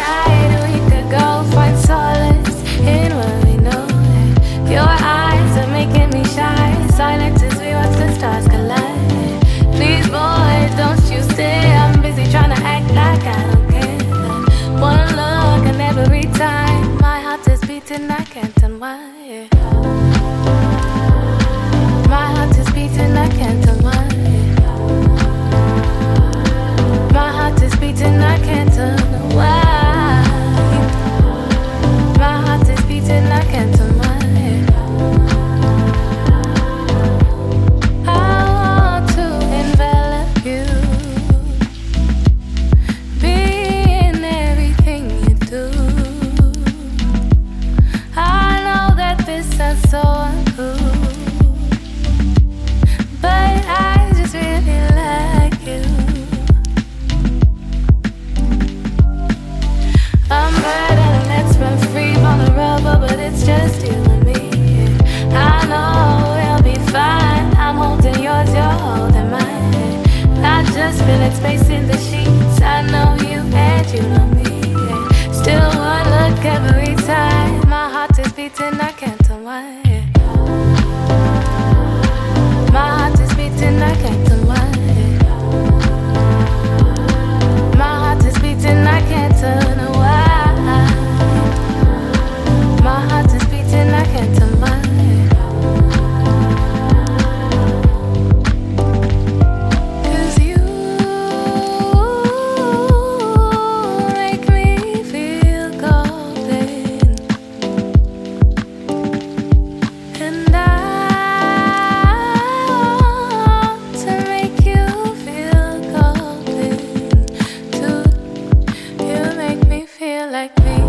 night we could go find solace in what we know. Your eyes are making me shy, silent as we watch the stars collide. Please, boy, don't you stay. I'm busy trying to act like I don't care. One look and every time my heart is beating, I can't unwind. My heart is beating, I can't unwind. My heart is beating, I can't unwind. My heart is beating, I can't unwind. I want to envelop you, be in everything you do. I know that this sounds so uncool, but I just really like you. I'm burning, let's run free on the rubber, but it's just you and me. I know we'll be fine. I'm holding yours, you're holding mine. I just feel it space in the sheets. I know you and you know me. Still one look every time. My heart is beating, I can't unwind. My heart is beating, I can't unwind. My heart is beating, I can't turn away. My heart is beating, I can't unwind. 'Cause you make me feel golden, and I want to make you feel golden too. You make me feel like me.